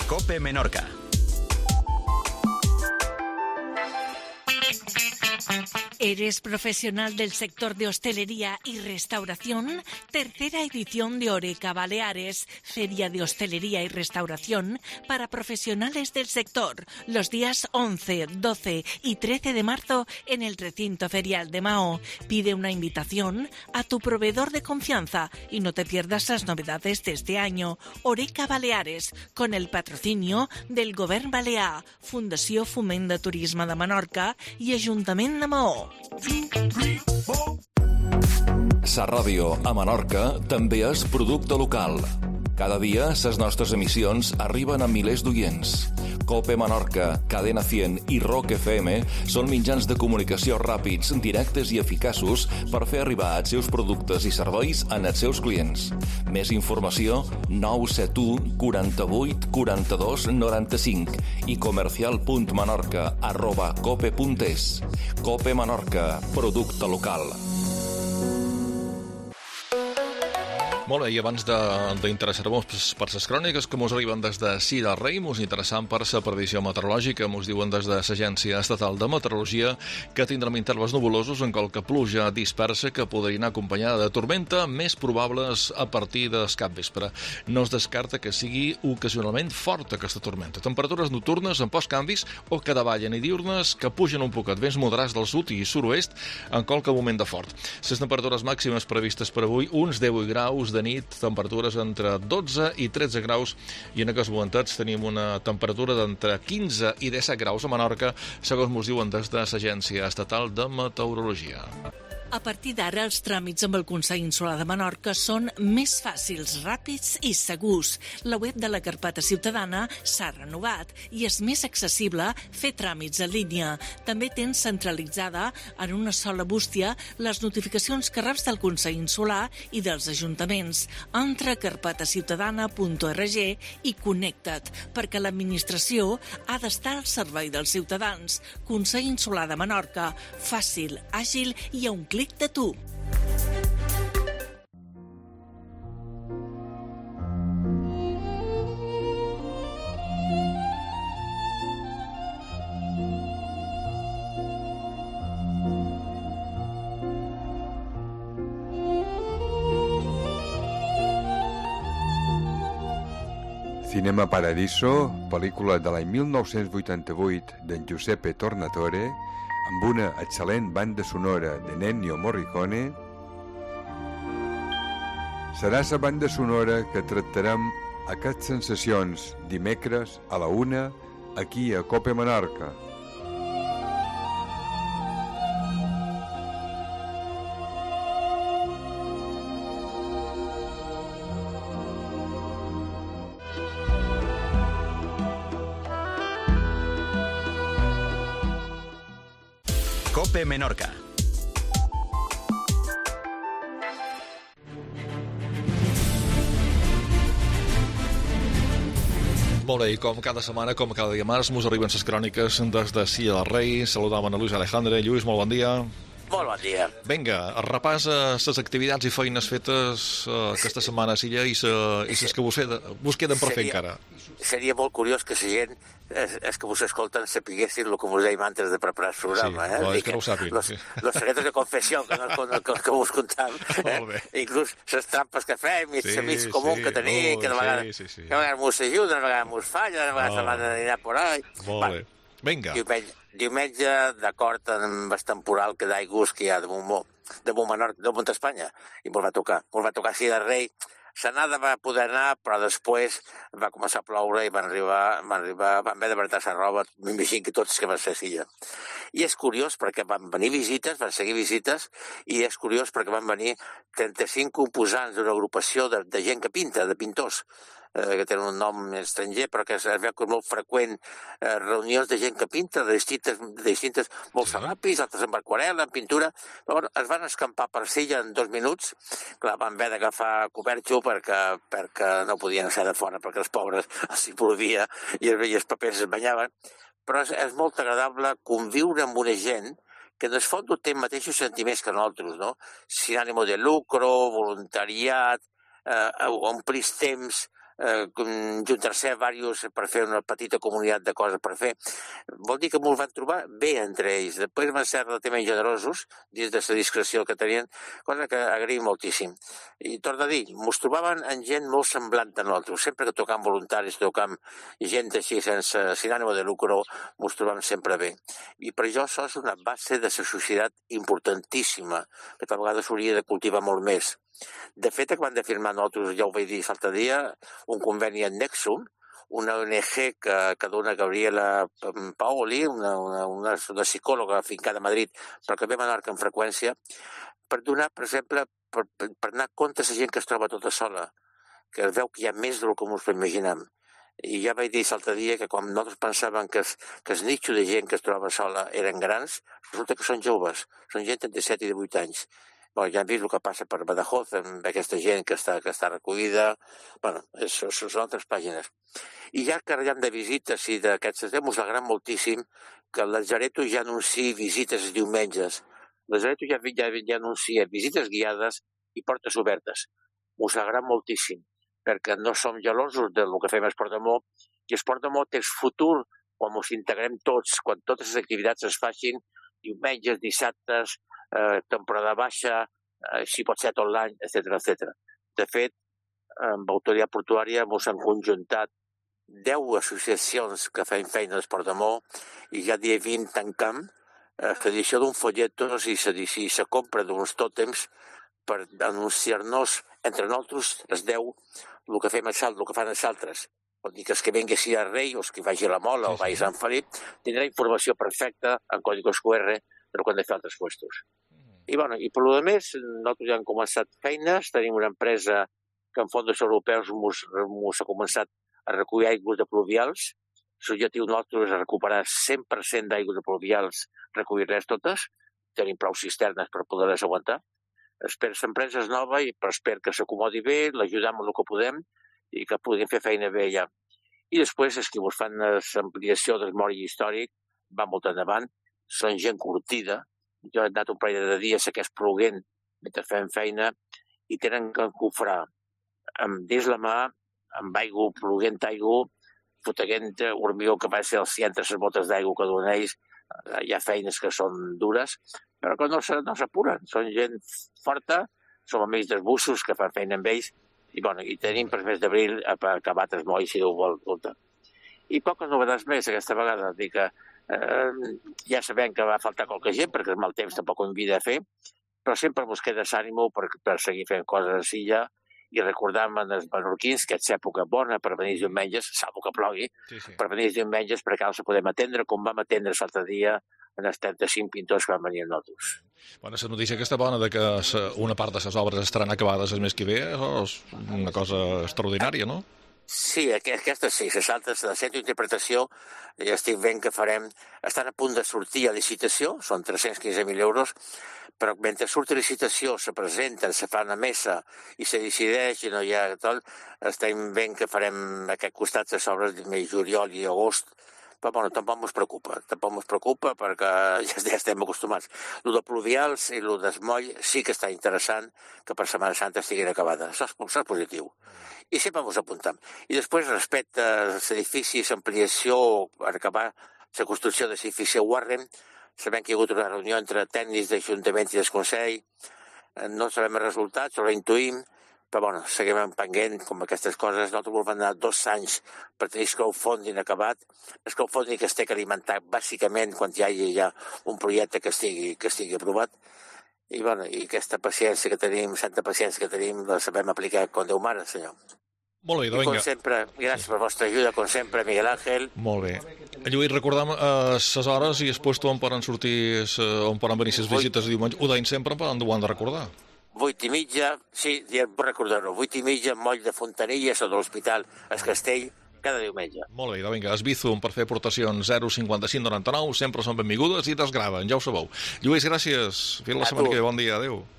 COPE Menorca. ¿Eres profesional del sector de hostelería y restauración? Tercera edición de Oreca Baleares, Feria de Hostelería y Restauración para profesionales del sector, los días 11, 12 y 13 de marzo en el recinto ferial de Mahó. Pide una invitación a tu proveedor de confianza y no te pierdas las novedades de este año. Oreca Baleares, con el patrocinio del Govern Balear, Fundació Foment de Turisme de Menorca i Ajuntament de Mahó. Sa Ràdio a Menorca també és producte local. Cada dia ses nostres emissions arriben a milers d'oients. COPE Menorca, Cadena 100 i ROC FM són mitjans de comunicació ràpids, directes i eficaços per fer arribar els seus productes i serveis als seus clients. Més informació 971 48 42 95 i comercial.menorca@cope.es. COPE Menorca, producte local. Molt bé, i abans d'interessar-vos per les cròniques que mos arriben des de Cira Rei, mos interessant per la previsió meteorològica, mos diuen des de l'Agència Estatal de Meteorologia que tindrem intervals nuvolosos en qualque pluja dispersa que podria anar acompanyada de tormenta, més probables a partir del capvespre. No es descarta que sigui ocasionalment forta aquesta tormenta. Temperatures nocturnes amb pocs canvis o que davallen i diurnes que pugen un poquet, vents moderats del sud i sud-oest en qualque moment de fort. Les temperatures màximes previstes per avui, uns 10 graus de nit, temperatures entre 12 i 13 graus i en aquests momentos tenim una temperatura d'entre 15 i 17 graus a Menorca, segons ens diuen des de l'Agència Estatal de Meteorologia. A partir d'ara, els tràmits amb el Consell Insular de Menorca són més fàcils, ràpids i segurs. La web de la Carpeta Ciutadana s'ha renovat i és més accessible fer tràmits en línia. També tens centralitzada en una sola bústia les notificacions que reps del Consell Insular i dels ajuntaments. Entra a carpetaciutadana.org i connecta't, perquè l'administració ha d'estar al servei dels ciutadans. Consell Insular de Menorca, fàcil, àgil i a un clic de tu. Cinema Paradiso, pel·lícula de l'any 1988 d'en Giuseppe Tornatore, amb una excel·lent banda sonora de Ennio Morricone. Serà la banda sonora que tractarem aquestes sensacions dimecres a la 1 aquí a COPE Menorca. COPE Menorca. Molt bé, i com cada setmana, com cada dia març, mos arriben les cròniques des de Cira Rei. Saludàvem a Lluís Alejandre. Lluís, molt bon dia. Molt bon dia. Vinga, repasa les activitats i feines fetes aquesta setmana a Silla i les que vos queden per fer encara. Seria molt curiós que la gent, els que vos escolten, sapiguessin el que vos dèiem antes de preparar el programa. Sí, és que no ho sàpiguen. Los secretos de confessió que vos contàvem. Inclús les trampes que fem i els amics comuns que tenim, que de vegades mos ajuden, de vegades mos fallen, de vegades se van a dinar por ahí. Molt bé. Vinga. Diumenge, d'acord amb el temporal que d'aigües que hi ha damunt Espanya, i ens va tocar així de Rei. L'anada va poder anar, però després va començar a ploure i van haver de barretar la roba, m'imagino que tots que van ser a Silla. I és curiós perquè van venir visites, van seguir visites, i és curiós perquè van venir 35 composants d'una agrupació de gent que pinta, de pintors, que tenen un nom estranger, però que es veu que és molt freqüent, reunions de gent que pinta, de distintes molts ràpids, altres amb aquarel·la, amb pintura. Llavors, es van escampar per Silla en 2 minuts. Clar, van haver d'agafar coberxo perquè no podien ser de fora, perquè els pobres s'hi plovia i els papers es banyaven. Però és molt agradable conviure amb una gent que en el fons té els mateixos sentiments que nosaltres, no? Sin ànimo de lucro, voluntariat, omplir temps juntar-se diversos per fer una petita comunitat de coses per fer. Vol dir que m'ho van trobar bé entre ells. Després van ser relativament generosos, dins de la discreció que tenien, cosa que agraïm moltíssim. I torno a dir, mos trobaven en gent molt semblant a nosaltres. Sempre que tocam voluntaris, tocam gent així sin ànimo de lucro, mos trobam sempre bé. I per això és una base de la societat importantíssima, que a vegades s'hauria de cultivar molt més. De fet, acabem de firmar nosaltres, ja ho vaig dir l'altre dia, un conveni en Nexum, una ONG que dona Gabriela Paoli, una psicòloga afincada a Madrid, però que ve a Menorca amb freqüència, per donar, per exemple, per anar compte a la gent que es troba tota sola, que es veu que hi ha més del que ens imaginem. I ja vaig dir l'altre dia que quan nosaltres pensàvem que el nicho de gent que es troba sola eren grans, resulta que són joves, són gent de 17 i 18 anys. Bueno, ja hem vist el que passa per Badajoz amb aquesta gent que està recollida. Bueno, són altres pàgines. I ja carregant de visites i d'aquests temes, alegrem moltíssim que el Lazareto ja anuncia visites els diumenges. El Lazareto ja anuncia visites guiades i portes obertes. Us alegrem moltíssim, perquè no som gelosos del que fem a Esportamó, i Esportamó té el futur quan ens integrem tots, quan totes les activitats es facin diumenges, dissabtes, temporada baixa, si pot ser tot l'any, etc. De fet, amb Autoritat Portuària ens han conjuntat 10 associacions que feien feina a l'Esportamó i ja dia 20 tancam l'edició d'un folletos i la compra d'uns tòtems per anunciar-nos entre nosaltres, els 10, el que fem el que fan els altres. Vol dir que els que vengui a Rei o els que vagi a la Mola o vagi a Sant Felip tindrà informació perfecta en còdigos QR del que han de fer altres puestos. I per lo demés, nosaltres ja hem començat feines, tenim una empresa que en fons europeus ens ha començat a recollir aigües de pluvials. L'objectiu nostre és recuperar 100% d'aigües de pluvials, recollir-les totes. Tenim prou cisternes per poder-les aguantar. L'empresa és nova i espero que s'acomodi bé, l'ajudem en el que podem i que puguin fer feina bé allà. I després, els que ens fan l'ampliació del memòria històric va molt endavant, són gent curtida. Jo he anat un parell de dies a aquest ploguent mentre fem feina i tenen que encofrar dins la mà, amb aigua, ploguent aigua, foteguent hormigó que va ser entre les botes d'aigua que donen ells. Hi ha feines que són dures, però que no s'apuren. Són gent forta, som amics dels bussos que fan feina amb ells, i tenim per mes d'abril acabat el moll, si ho vol comptar. I poques novetats més aquesta vegada. Dic que ja sabem que va faltar qualque gent, perquè el mal temps tampoc ho envia a fer, però sempre ens queda l'ànimo per seguir fent coses així ja i recordar-me els menorquins que és època bona per venir diumenges, salvo que plogui, per venir diumenges perquè els podem atendre com vam atendre l'altre dia en els 35 pintors que van venir a nosaltres. Bueno, la notícia aquesta bona de que una part de les obres estaran acabades el mes que ve és una cosa extraordinària, no? Sí, aquesta sí, les altres de centre d'interpretació ja estic veient que farem, estan a punt de sortir a licitació, són 315.000 euros, però mentre surt a licitació, se presenten, se fa una mesa i se decideix i no hi ha tot, estem veient que farem aquest costat les obres de mes juliol i agost, però tampoc ens preocupa perquè ja estem acostumats. El de pluvials i el d'esmoll sí que està interessant que per Setmana Santa estiguin acabades. Això és positiu. I sempre ens apuntem. I després, respecte a l'edifici, l'ampliació, per acabar la construcció de l'edifici Warren, sabem que hi ha hagut una reunió entre tècnics d'Ajuntament i del Consell, no sabem els resultats, ho intuïm, però seguim empenguent com aquestes coses. Nosaltres volem anar 2 anys per tenir el crowdfunding acabat. El crowdfunding que es té que alimentar bàsicament quan hi hagi ja un projecte que estigui aprovat. I aquesta paciència que tenim, santa paciència que tenim, la sabem aplicar com Déu mare, senyor. Molt bé, I com sempre, gràcies per la vostra ajuda, com sempre, Miguel Ángel. Molt bé. Lluís, recordam les hores i després on poden sortir, on poden venir les visites de diumenge. Ho deim sempre, però ho han de recordar. 8:30, sí, ja puc recordar-ho, 8:30, moll de Fontanilles o de l'Hospital El Castell, cada diumenge. Molt bé, vinga, es Bizum per fer aportacions 05599, sempre són benvingudes i desgraven, ja ho sabeu. Lluís, gràcies. Fins la setmana que ve, bon dia, adéu.